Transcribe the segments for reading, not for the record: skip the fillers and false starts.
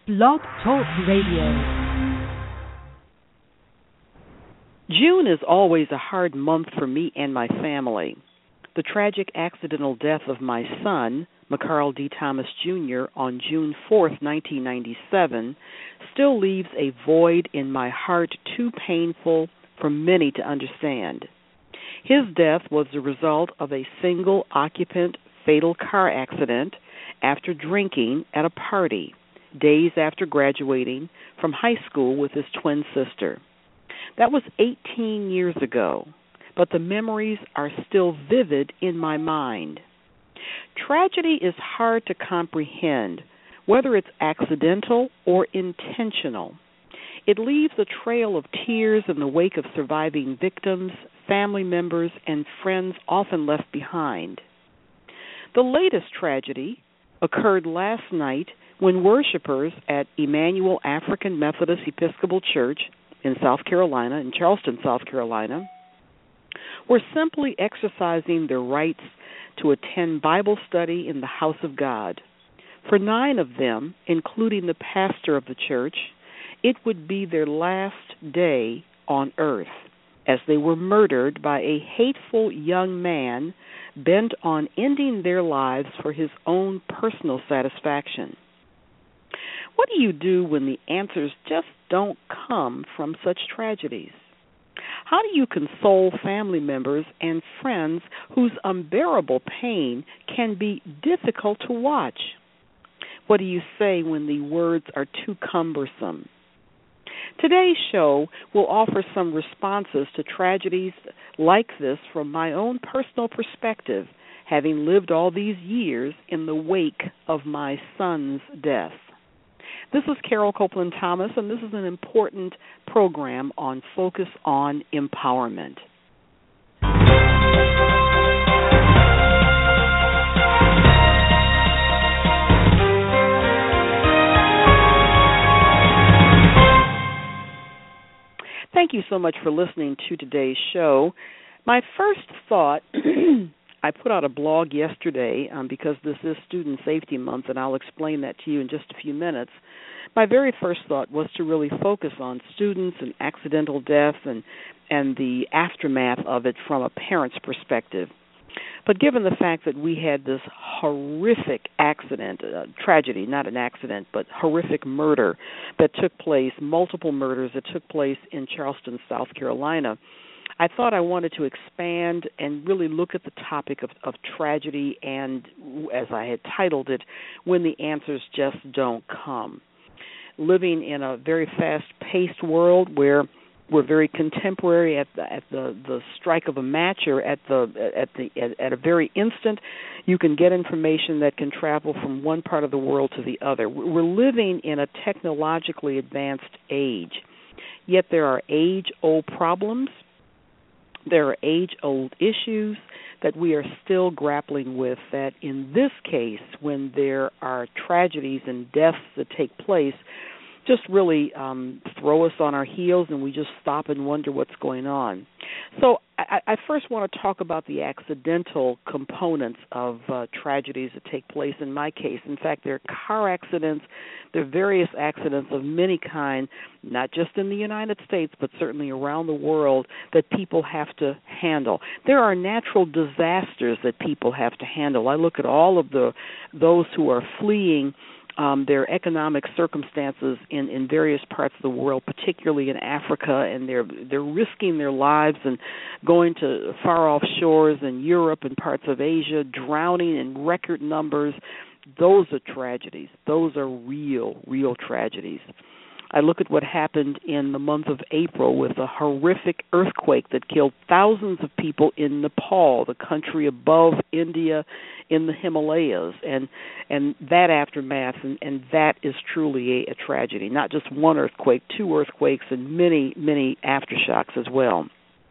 Blog Talk Radio. June is always a hard month for me and my family. The tragic accidental death of my son, McCarl D. Thomas, Jr., on June 4th, 1997, still leaves a void in my heart too painful for many to understand. His death was the result of a single-occupant fatal car accident after drinking at a party, days after graduating from high school with his twin sister. That was 18 years ago, but the memories are still vivid in my mind. Tragedy is hard to comprehend, whether it's accidental or intentional. It leaves a trail of tears in the wake of surviving victims, family members, and friends often left behind. The latest tragedy occurred last night when worshipers at Emmanuel African Methodist Episcopal Church in Charleston, South Carolina, were simply exercising their rights to attend Bible study in the house of God. For 9 of them, including the pastor of the church, it would be their last day on earth, as they were murdered by a hateful young man bent on ending their lives for his own personal satisfaction. What do you do when the answers just don't come from such tragedies? How do you console family members and friends whose unbearable pain can be difficult to watch? What do you say when the words are too cumbersome? Today's show will offer some responses to tragedies like this from my own personal perspective, having lived all these years in the wake of my son's death. This is Carol Copeland Thomas, and this is an important program on Focus on Empowerment. Thank you so much for listening to today's show. My first thought, I put out a blog yesterday because this is Student Safety Month, and I'll explain that to you in just a few minutes. My very first thought was to really focus on students and accidental death and the aftermath of it from a parent's perspective. But given the fact that we had this horrific accident, tragedy, not an accident, but horrific murder that took place, multiple murders that took place in Charleston, South Carolina, I thought I wanted to expand and really look at the topic of tragedy and, as I had titled it, when the answers just don't come. Living in a very fast-paced world where we're very contemporary at the strike of a match, or at a very instant, you can get information that can travel from one part of the world to the other. We're living in a technologically advanced age, yet there are age-old problems. There are age-old issues that we are still grappling with, that in this case, when there are tragedies and deaths that take place, just really throw us on our heels, and we just stop and wonder what's going on. So I first want to talk about the accidental components of tragedies that take place in my case. In fact, there are car accidents, there are various accidents of many kinds, not just in the United States, but certainly around the world, that people have to handle. There are natural disasters that people have to handle. I look at all of those who are fleeing their economic circumstances in various parts of the world, particularly in Africa, and they're risking their lives and going to far-off shores in Europe and parts of Asia, drowning in record numbers. Those are tragedies. Those are real tragedies. I look at what happened in the month of April with a horrific earthquake that killed thousands of people in Nepal, the country above India in the Himalayas, and that aftermath, and that is truly a tragedy. Not just one earthquake, 2 earthquakes, and many aftershocks as well.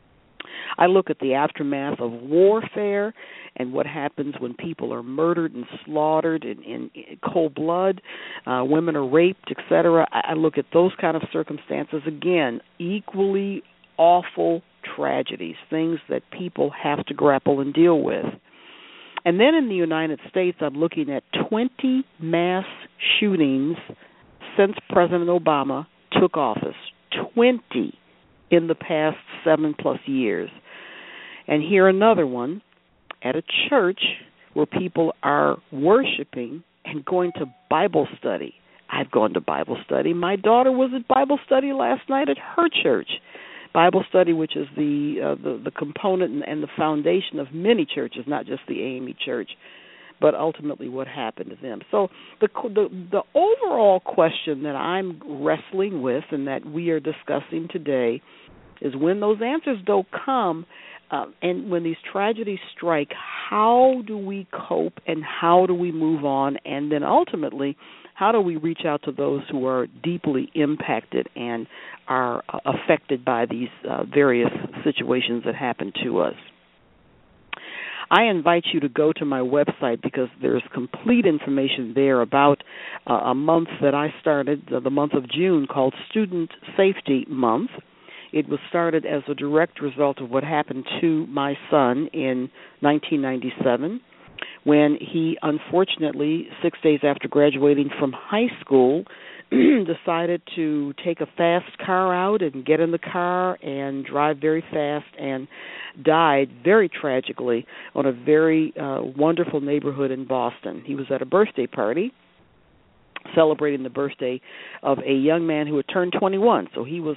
I look at the aftermath of warfare and what happens when people are murdered and slaughtered in cold blood, women are raped, etc. I look at those kind of circumstances, again, equally awful tragedies, things that people have to grapple and deal with. And then in the United States, I'm looking at 20 mass shootings since President Obama took office, 20 in the past 7+ years. And here another one at a church where people are worshiping and going to Bible study. I've gone to Bible study. My daughter was at Bible study last night at her church. Bible study, which is the component and the foundation of many churches, not just the AME Church, but ultimately what happened to them. So the overall question that I'm wrestling with and that we are discussing today is when those answers don't come, and when these tragedies strike, how do we cope and how do we move on? And then ultimately, how do we reach out to those who are deeply impacted and are affected by these various situations that happen to us? I invite you to go to my website because there's complete information there about a month that I started, the month of June, called Student Safety Month. It was started as a direct result of what happened to my son in 1997 when he, unfortunately, 6 days after graduating from high school, decided to take a fast car out and get in the car and drive very fast and died very tragically on a very wonderful neighborhood in Boston. He was at a birthday party celebrating the birthday of a young man who had turned 21, so he was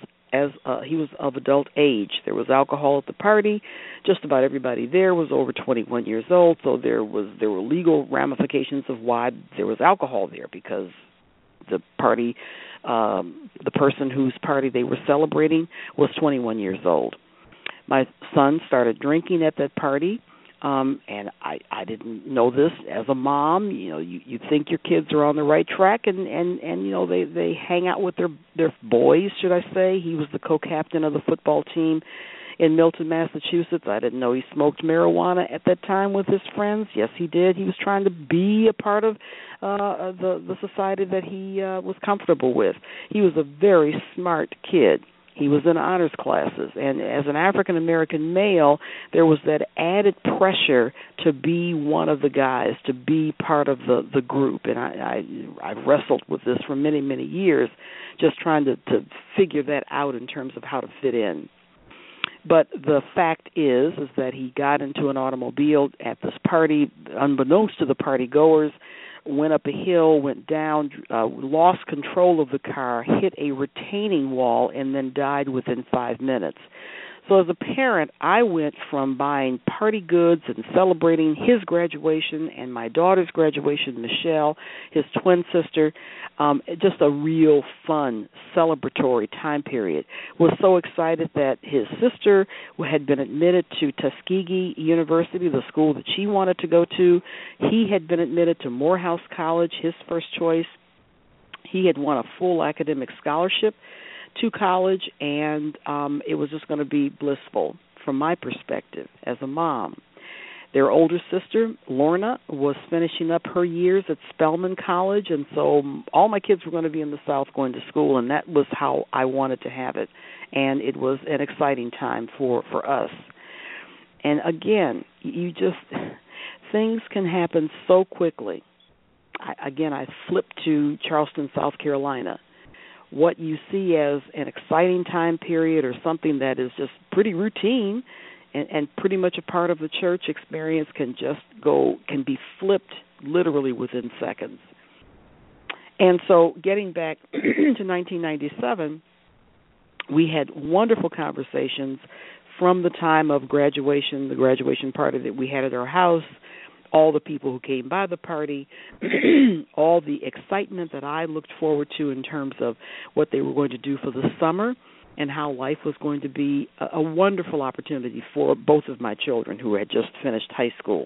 of adult age. There was alcohol at the party. Just about everybody there was over 21 years old, so there were legal ramifications of why there was alcohol there, because the party, the person whose party they were celebrating was 21 years old. My son started drinking at that party, and I didn't know this as a mom. You know, you think your kids are on the right track, and you know they hang out with their boys, should I say. He was the co-captain of the football team in Milton, Massachusetts. I didn't know he smoked marijuana at that time with his friends. Yes, he did. He was trying to be a part of the society that he was comfortable with. He was a very smart kid. He was in honors classes, and as an African-American male, there was that added pressure to be one of the guys, to be part of the group, and I've wrestled with this for many, many years, just trying to figure that out in terms of how to fit in. But the fact is that he got into an automobile at this party, unbeknownst to the party goers, went up a hill, went down, lost control of the car, hit a retaining wall, and then died within 5 minutes. So as a parent, I went from buying party goods and celebrating his graduation and my daughter's graduation, Michelle, his twin sister, just a real fun, celebratory time period. Was so excited that his sister had been admitted to Tuskegee University, the school that she wanted to go to. He had been admitted to Morehouse College, his first choice. He had won a full academic scholarship to college, and it was just going to be blissful from my perspective as a mom. Their older sister, Lorna, was finishing up her years at Spelman College, and so all my kids were going to be in the South going to school, and that was how I wanted to have it, and it was an exciting time for us. And again, things can happen so quickly. I flipped to Charleston, South Carolina. What you see as an exciting time period or something that is just pretty routine and pretty much a part of the church experience can be flipped literally within seconds. And so getting back to 1997, we had wonderful conversations from the time of graduation, the graduation party that we had at our house, all the people who came by the party, all the excitement that I looked forward to in terms of what they were going to do for the summer and how life was going to be a wonderful opportunity for both of my children who had just finished high school.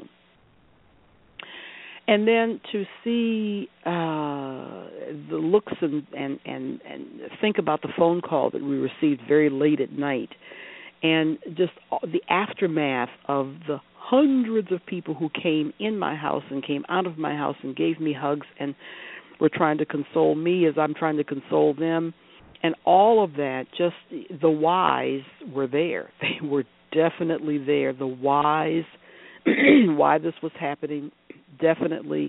And then to see the looks and think about the phone call that we received very late at night and just the aftermath of the hundreds of people who came in my house and came out of my house and gave me hugs and were trying to console me as I'm trying to console them. And all of that, just the whys were there. They were definitely there. The whys, why this was happening, definitely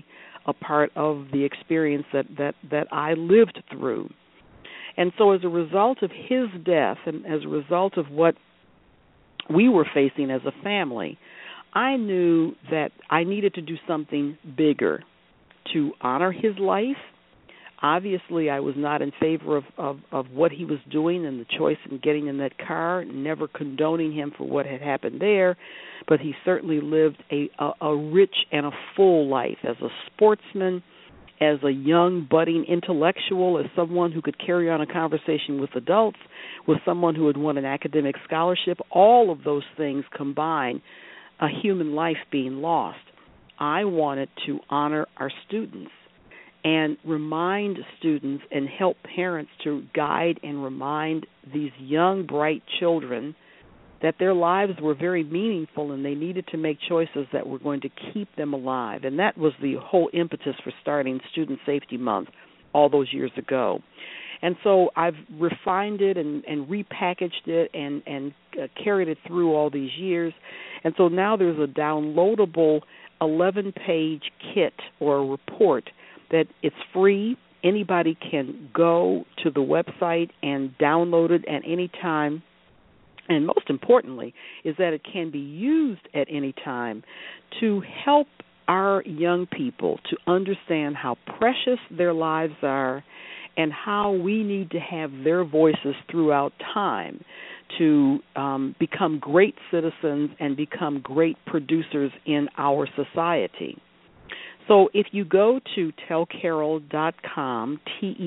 a part of the experience that I lived through. And so as a result of his death and as a result of what we were facing as a family, I knew that I needed to do something bigger to honor his life. Obviously, I was not in favor of what he was doing and the choice in getting in that car, never condoning him for what had happened there, but he certainly lived a rich and a full life as a sportsman, as a young, budding intellectual, as someone who could carry on a conversation with adults, with someone who had won an academic scholarship. All of those things combine a human life being lost. I wanted to honor our students and remind students and help parents to guide and remind these young, bright children that their lives were very meaningful and they needed to make choices that were going to keep them alive. And that was the whole impetus for starting Student Safety Month all those years ago. And so I've refined it and repackaged it and carried it through all these years. And so now there's a downloadable 11-page kit or a report that it's free. Anybody can go to the website and download it at any time. And most importantly is that it can be used at any time to help our young people to understand how precious their lives are and how we need to have their voices throughout time to become great citizens and become great producers in our society. So if you go to tellcarole.com,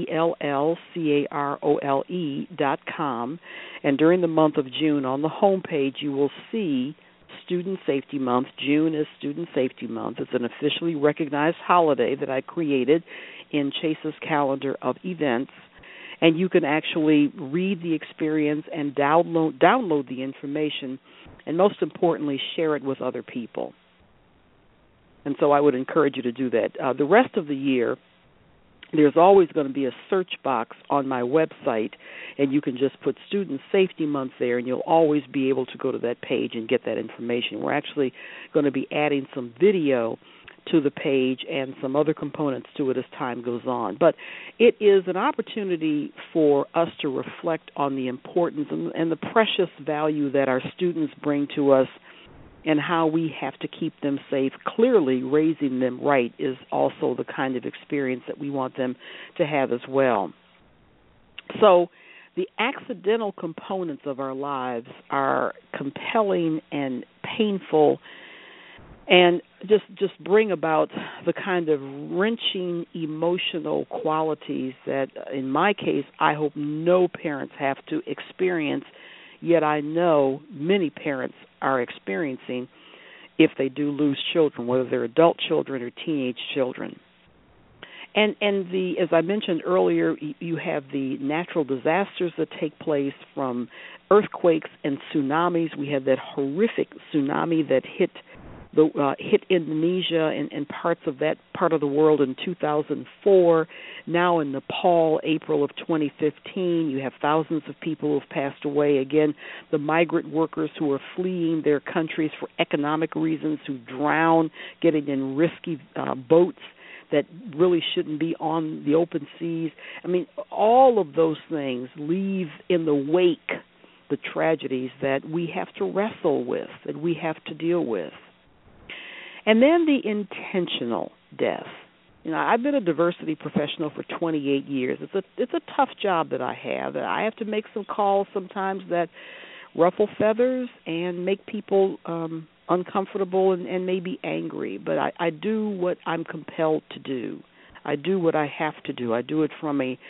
TELLCAROLE.com, and during the month of June on the home page you will see Student Safety Month. June is Student Safety Month. It's an officially recognized holiday that I created in Chase's calendar of events, and you can actually read the experience and download the information, and most importantly, share it with other people. And so I would encourage you to do that. The rest of the year, there's always going to be a search box on my website, and you can just put Student Safety Month there, and you'll always be able to go to that page and get that information. We're actually going to be adding some video to the page and some other components to it as time goes on. But it is an opportunity for us to reflect on the importance and the precious value that our students bring to us and how we have to keep them safe. Clearly, raising them right is also the kind of experience that we want them to have as well. So the accidental components of our lives are compelling and painful and just bring about the kind of wrenching emotional qualities that, in my case, I hope no parents have to experience, yet I know many parents are experiencing if they do lose children, whether they're adult children or teenage children. And as I mentioned earlier, you have the natural disasters that take place from earthquakes and tsunamis. We had that horrific tsunami that hit Indonesia and parts of that part of the world in 2004. Now in Nepal, April of 2015, you have thousands of people who have passed away. Again, the migrant workers who are fleeing their countries for economic reasons, who drown getting in risky boats that really shouldn't be on the open seas. I mean, all of those things leave in the wake the tragedies that we have to wrestle with, that we have to deal with. And then the intentional death. You know, I've been a diversity professional for 28 years. It's a tough job that I have. I have to make some calls sometimes that ruffle feathers and make people uncomfortable and maybe angry. But I do what I'm compelled to do. I do what I have to do. I do it from a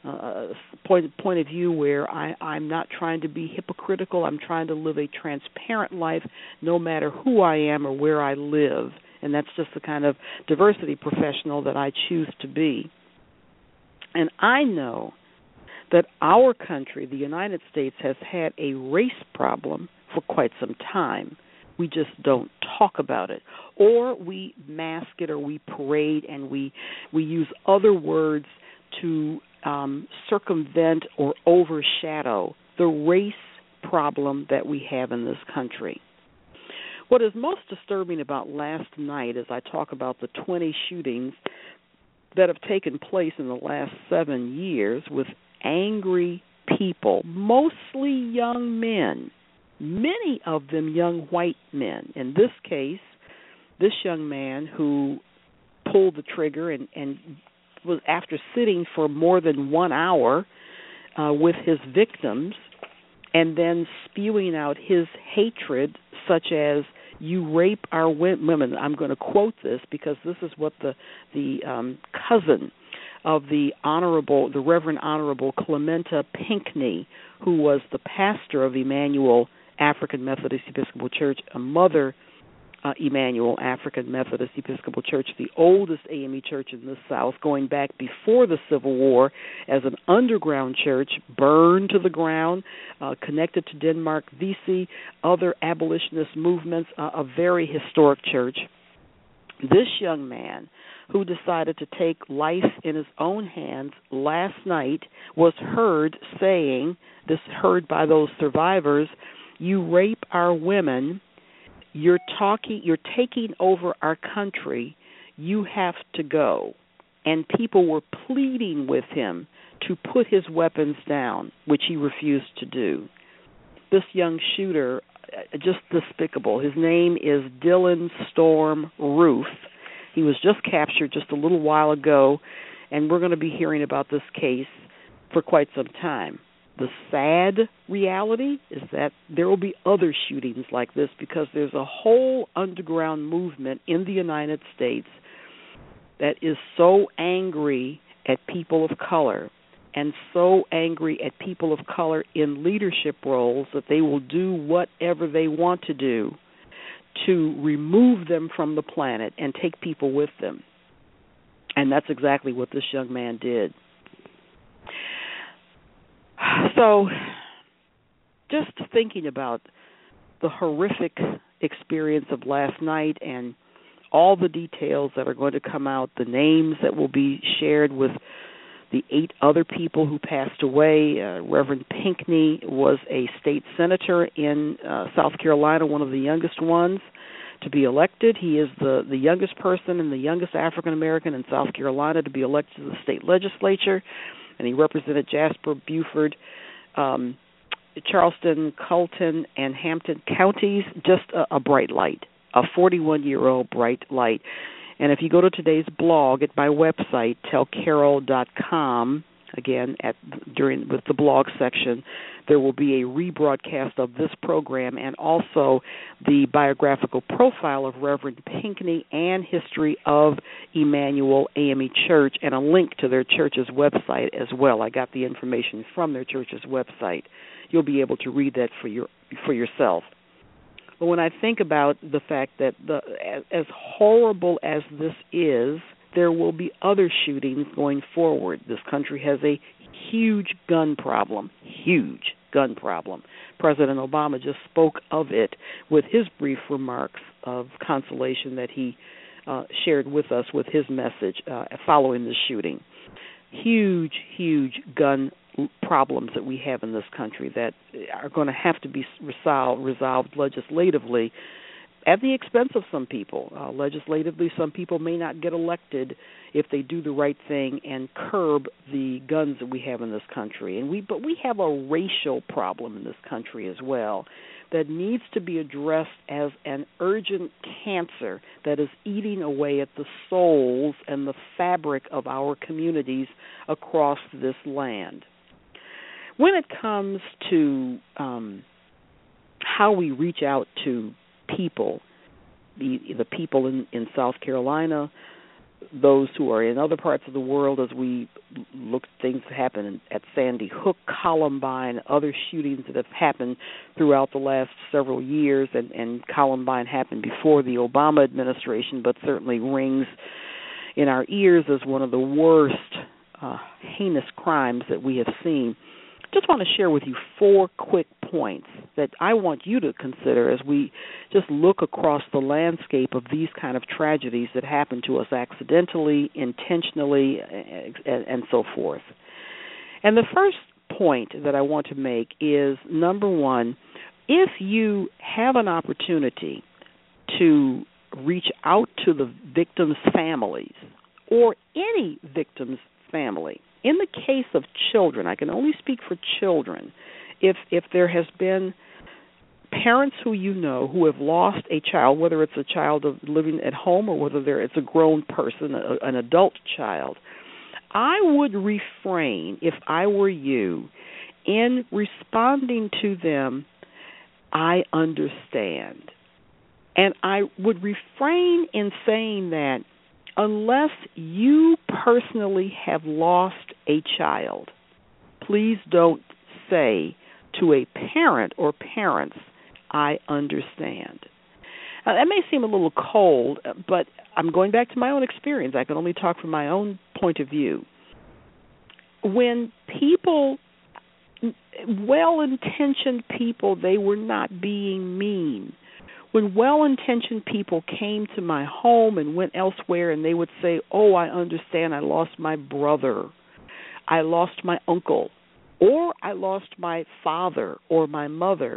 point of view where I'm not trying to be hypocritical. I'm trying to live a transparent life no matter who I am or where I live. And that's just the kind of diversity professional that I choose to be. And I know that our country, the United States, has had a race problem for quite some time. We just don't talk about it. Or we mask it or we parade and we use other words to circumvent or overshadow the race problem that we have in this country. What is most disturbing about last night, as I talk about the 20 shootings that have taken place in the last 7 years with angry people, mostly young men, many of them young white men. In this case, this young man who pulled the trigger and was, after sitting for more than 1 hour with his victims and then spewing out his hatred, such as, "You rape our women." I'm going to quote this because this is what the cousin of the Reverend Honorable Clementa Pinckney, who was the pastor of Emmanuel African Methodist Episcopal Church, a Mother Emmanuel African Methodist Episcopal Church, the oldest AME church in the South, going back before the Civil War as an underground church, burned to the ground, connected to Denmark Vesey, other abolitionist movements, a very historic church. This young man, who decided to take life in his own hands last night, was heard saying, heard by those survivors, "You rape our women. You're taking over our country. You have to go." And people were pleading with him to put his weapons down, which he refused to do. This young shooter, just despicable. His name is Dylan Storm Roof. He was just captured just a little while ago, and we're going to be hearing about this case for quite some time. The sad reality is that there will be other shootings like this because there's a whole underground movement in the United States that is so angry at people of color and so angry at people of color in leadership roles that they will do whatever they want to do to remove them from the planet and take people with them. And that's exactly what this young man did. So, just thinking about the horrific experience of last night and all the details that are going to come out, the names that will be shared with the 8 other people who passed away. Reverend Pinckney was a state senator in South Carolina, one of the youngest ones to be elected. He is the youngest person and the youngest African-American in South Carolina to be elected to the state legislature. And he represented Jasper, Beaufort, Charleston, Colton, and Hampton counties. Just a bright light, a 41-year-old bright light. And if you go to today's blog at my website, tellcarol.com, again, with the blog section, there will be a rebroadcast of this program and also the biographical profile of Reverend Pinckney and history of Emmanuel AME Church and a link to their church's website as well. I got the information from their church's website. You'll be able to read that for yourself. But when I think about the fact that as horrible as this is, there will be other shootings going forward. This country has a huge gun problem. President Obama just spoke of it with his brief remarks of consolation that he shared with us with his message following the shooting. Huge gun problems that we have in this country that are going to have to be resolved legislatively at the expense of some people. Legislatively, some people may not get elected if they do the right thing and curb the guns that we have in this country. But we have a racial problem in this country as well that needs to be addressed as an urgent cancer that is eating away at the souls and the fabric of our communities across this land. When it comes to how we reach out to people, the people in South Carolina, those who are in other parts of the world, as we look at things that happen at Sandy Hook, Columbine, other shootings that have happened throughout the last several years, and Columbine happened before the Obama administration, but certainly rings in our ears as one of the worst heinous crimes that we have seen. Just want to share with you 4 quick points that I want you to consider as we just look across the landscape of these kind of tragedies that happen to us accidentally, intentionally, and so forth. And the first point that I want to make is, number one, if you have an opportunity to reach out to the victims' families or any victim's family. In the case of children, I can only speak for children, if there has been parents who you know who have lost a child, whether it's a child living at home or whether it's a grown person, an adult child, I would refrain, if I were you, in responding to them, I understand. And I would refrain in saying that unless you personally have lost a child, please don't say to a parent or parents, I understand. Now, that may seem a little cold, but I'm going back to my own experience. I can only talk from my own point of view. When people, well-intentioned people, they were not being mean. When well-intentioned people came to my home and went elsewhere and they would say, oh, I understand, I lost my brother, I lost my uncle, or I lost my father or my mother,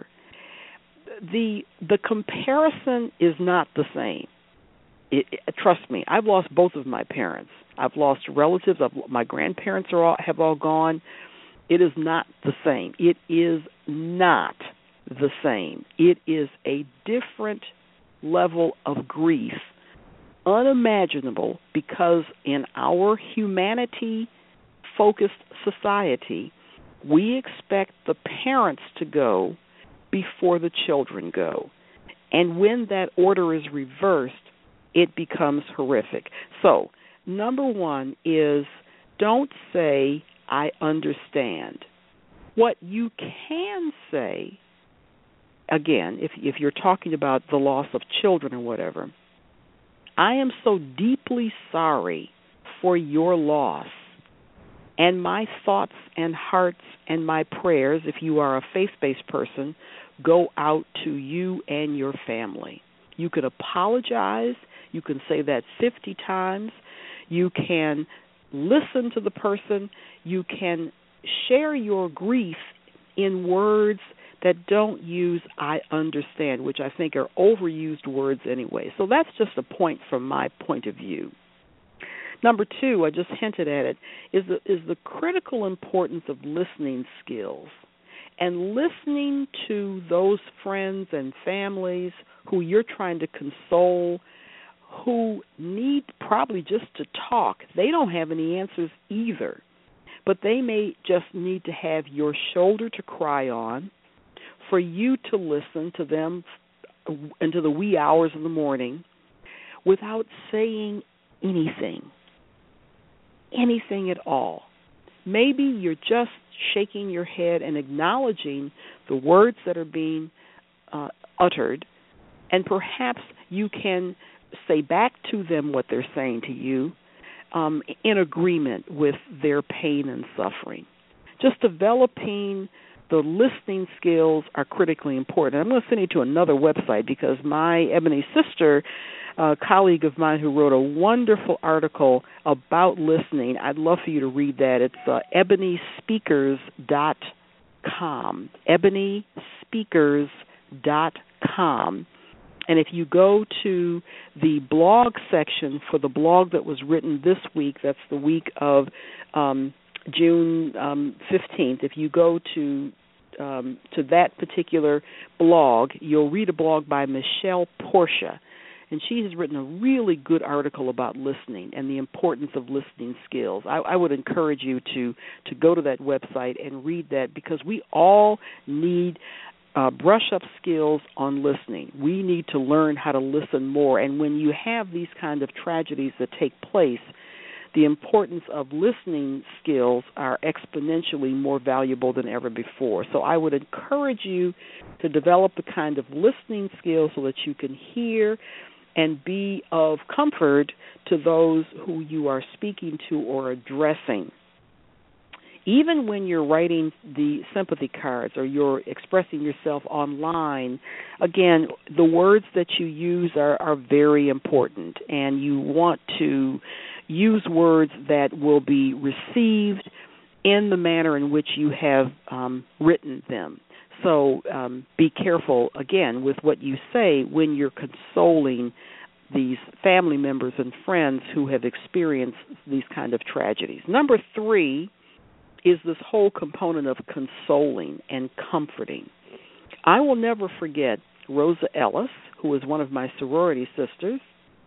the comparison is not the same. Trust me, I've lost both of my parents. I've lost relatives. My grandparents have all gone. It is not the same. It is not the same. It is a different level of grief, unimaginable, because in our humanity-focused society, we expect the parents to go before the children go. And when that order is reversed, it becomes horrific. So, number one is don't say, I understand. What you can say, again, if you're talking about the loss of children or whatever, I am so deeply sorry for your loss, and my thoughts and hearts and my prayers, if you are a faith-based person, go out to you and your family. You can apologize. You can say that 50 times. You can listen to the person. You can share your grief in words that don't use I understand, which I think are overused words anyway. So that's just a point from my point of view. Number two, I just hinted at it, is the critical importance of listening skills and listening to those friends and families who you're trying to console, who need probably just to talk. They don't have any answers either, but they may just need to have your shoulder to cry on, for you to listen to them into the wee hours of the morning without saying anything at all. Maybe you're just shaking your head and acknowledging the words that are being uttered, and perhaps you can say back to them what they're saying to you in agreement with their pain and suffering. Just developing the listening skills are critically important. I'm going to send you to another website because my Ebony sister, a colleague of mine who wrote a wonderful article about listening, I'd love for you to read that. It's ebonyspeakers.com, ebonyspeakers.com. And if you go to the blog section for the blog that was written this week, that's the week of June 15th, if you go to that particular blog, you'll read a blog by Michelle Portia, and she has written a really good article about listening and the importance of listening skills. I would encourage you to go to that website and read that, because we all need brush up skills on listening. We need to learn how to listen more, and when you have these kind of tragedies that take place, the importance of listening skills are exponentially more valuable than ever before. So I would encourage you to develop the kind of listening skills so that you can hear and be of comfort to those who you are speaking to or addressing. Even when you're writing the sympathy cards or you're expressing yourself online, again, the words that you use are very important, and you want to use words that will be received in the manner in which you have written them. So be careful, again, with what you say when you're consoling these family members and friends who have experienced these kind of tragedies. Number 3 is this whole component of consoling and comforting. I will never forget Rosa Ellis, who was one of my sorority sisters,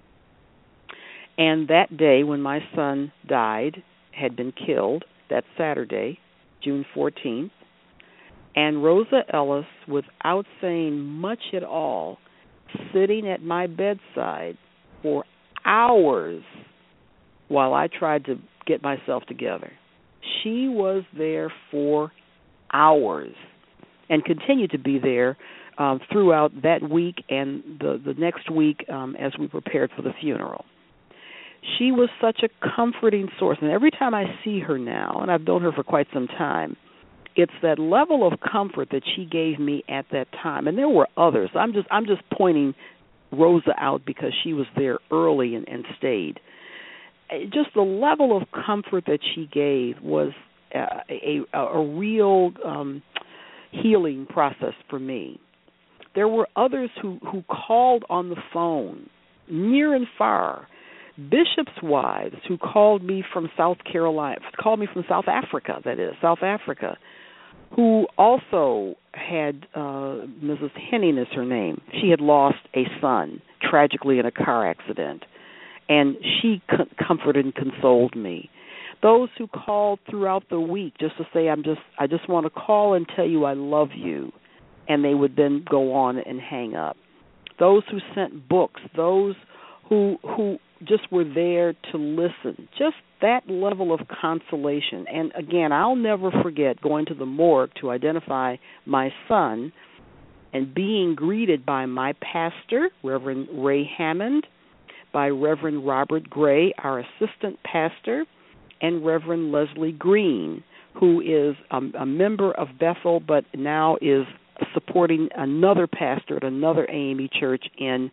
and that day when my son died, had been killed, that Saturday, June 14th, and Rosa Ellis, without saying much at all, sitting at my bedside for hours while I tried to get myself together. She was there for hours and continued to be there throughout that week and the next week as we prepared for the funeral. She was such a comforting source, and every time I see her now, and I've known her for quite some time, it's that level of comfort that she gave me at that time. And there were others. I'm just pointing Rosa out because she was there early and stayed. Just the level of comfort that she gave was a real healing process for me. There were others who called on the phone, near and far, bishops' wives who called me from South Africa, who also had, Mrs. Henning is her name. She had lost a son tragically in a car accident, and she comforted and consoled me. Those who called throughout the week just to say, I just want to call and tell you I love you, and they would then go on and hang up. Those who sent books, those who just were there to listen, just that level of consolation. And again, I'll never forget going to the morgue to identify my son and being greeted by my pastor, Reverend Ray Hammond, by Reverend Robert Gray, our assistant pastor, and Reverend Leslie Green, who is a member of Bethel but now is supporting another pastor at another AME church in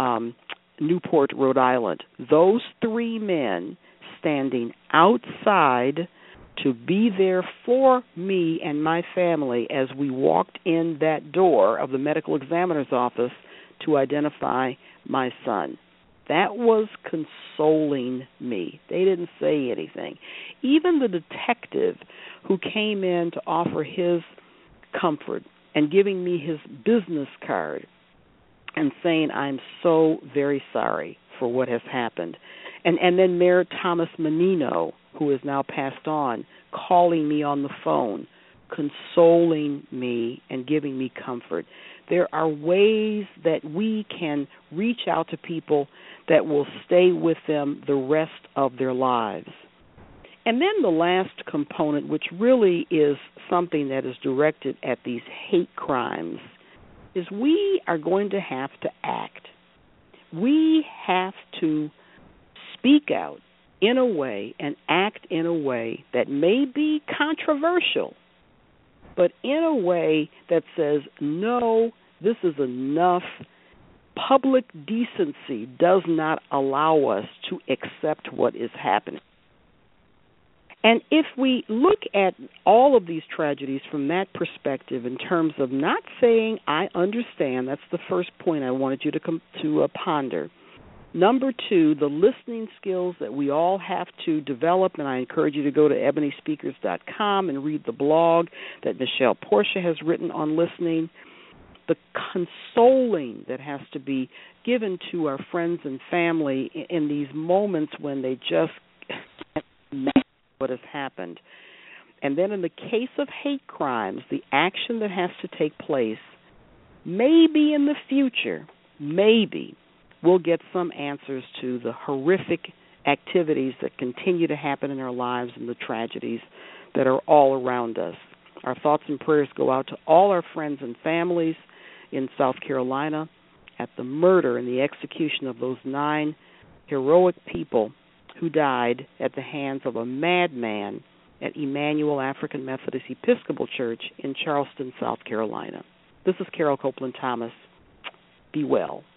Newport, Rhode Island. Those 3 men standing outside to be there for me and my family as we walked in that door of the medical examiner's office to identify my son. That was consoling me. They didn't say anything. Even the detective who came in to offer his comfort and giving me his business card and saying, I'm so very sorry for what has happened. And then Mayor Thomas Menino, who is now passed on, calling me on the phone, consoling me and giving me comfort. There are ways that we can reach out to people that will stay with them the rest of their lives. And then the last component, which really is something that is directed at these hate crimes, is we are going to have to act. We have to speak out in a way and act in a way that may be controversial, but in a way that says, no, this is enough. Public decency does not allow us to accept what is happening. And if we look at all of these tragedies from that perspective in terms of not saying, I understand, that's the first point I wanted you to ponder. Number 2, the listening skills that we all have to develop, and I encourage you to go to ebonyspeakers.com and read the blog that Michelle Portia has written on listening. The consoling that has to be given to our friends and family in these moments when they just can't imagine what has happened. And then in the case of hate crimes, the action that has to take place, maybe in the future, maybe we'll get some answers to the horrific activities that continue to happen in our lives and the tragedies that are all around us. Our thoughts and prayers go out to all our friends and families in South Carolina at the murder and the execution of those 9 heroic people who died at the hands of a madman at Emmanuel African Methodist Episcopal Church in Charleston, South Carolina. This is Carol Copeland Thomas. Be well.